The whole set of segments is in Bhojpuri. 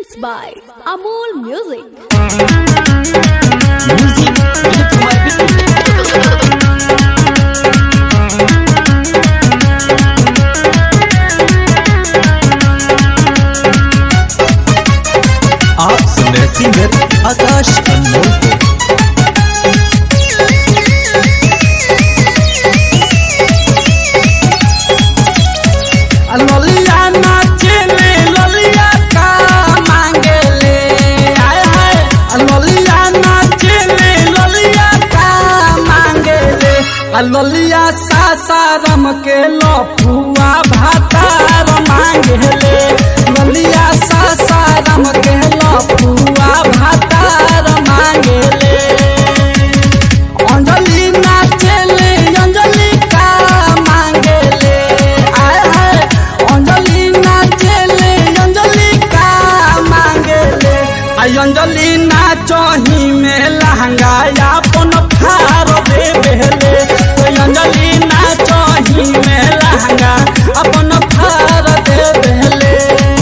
Mixed by Amol Music. आप सुन रहे सिंगर आकाश अनमोल को। ललिया नाचेले ललिया का मांगेले आय हाय ललिया नाचेले ललिया का मांगेले ललिया सासाराम के लफुआ भातार मांगेले ललिया सासाराम के लफुआ भातार मांगेले अंजलि नाचेले अंजलि का मांगेले आय हाय अंजलि नाचेले अंजलि का मांगेले आई अंजलि नाचही में लहंगा अपन फार दे बेले अंजलि नाचही में लहंगा अपन फार दे बेले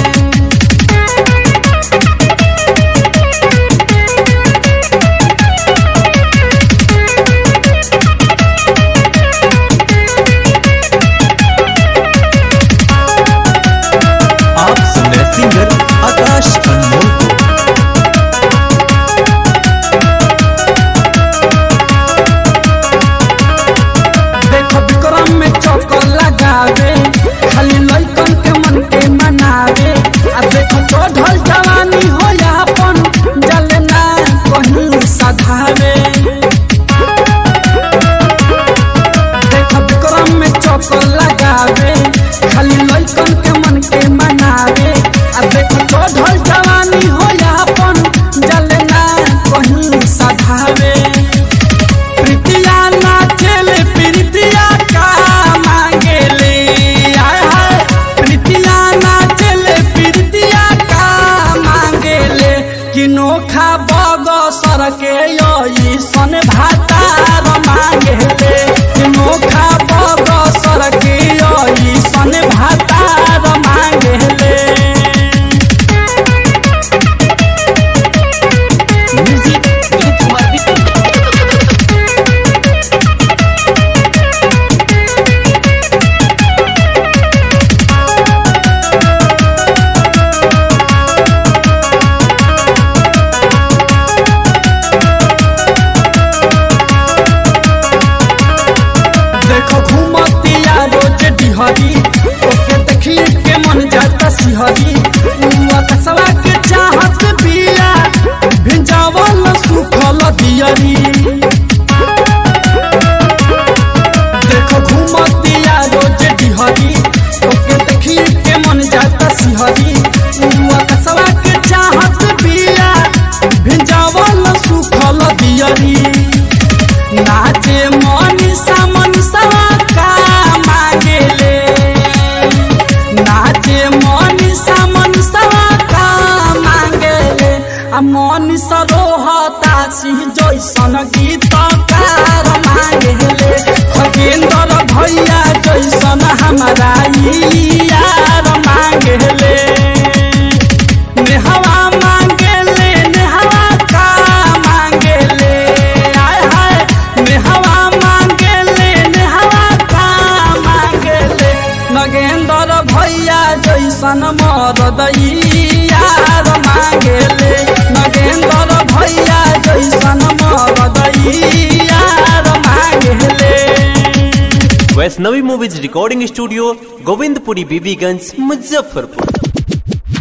आप सुन रहे सिंगर आकाश अनमोल को। देखो विक्रम में चक्कर लगावे खाली लइकन के मन के मनावे आ देखो चढ़ल जवानी हो अपन जलना कहीं सधावे देखो विक्रम में चक्कर लगावे खाली लइकन के मन के मनावे आ देखो चढ़ल जवानी हो अपन जलना कहीं सधावे प्रीतिया नाचेले प्रीतिया का मांगेले आय हाय प्रीतिया नाचेले प्रीतिया का मांगेले कि नोखा बगसर के यही सन भातार मांगेले कि नोखा बगसर के यही सन भातार मांगेले देखो घूमतिया रोज डिहरी ओके देखिए के मन जाता सिहरी उआ कसवा के चाहत बिया भिंजावल सुखल दियरी देखो घूमतिया रोज डिहरी ओके देखिए के मन जाता सिहरी उआ कसवा के चाहत बिया भिंजावल सुखल दियरी नाचे मनीषा मनीषा का मांगेले नाचे मनीषा मनीषा का मांगेले आ मनीषा रोहता सिंह जैसन गीतकार मांगेले खगेंद्र भैया जैसन हमारा यार मांगेले नेहवा मांगेले नेहवा का मांगेले आय हाय नेहवा मांगेले नेहवा का मांगेले नगेंद्र भैया जैसन मरद यार मांगेले नगेंद्र भैया जैसन मरद यार मांगेले। Vaishnavi movies recording studio Govindpuri Bibiganj Muzaffarpur.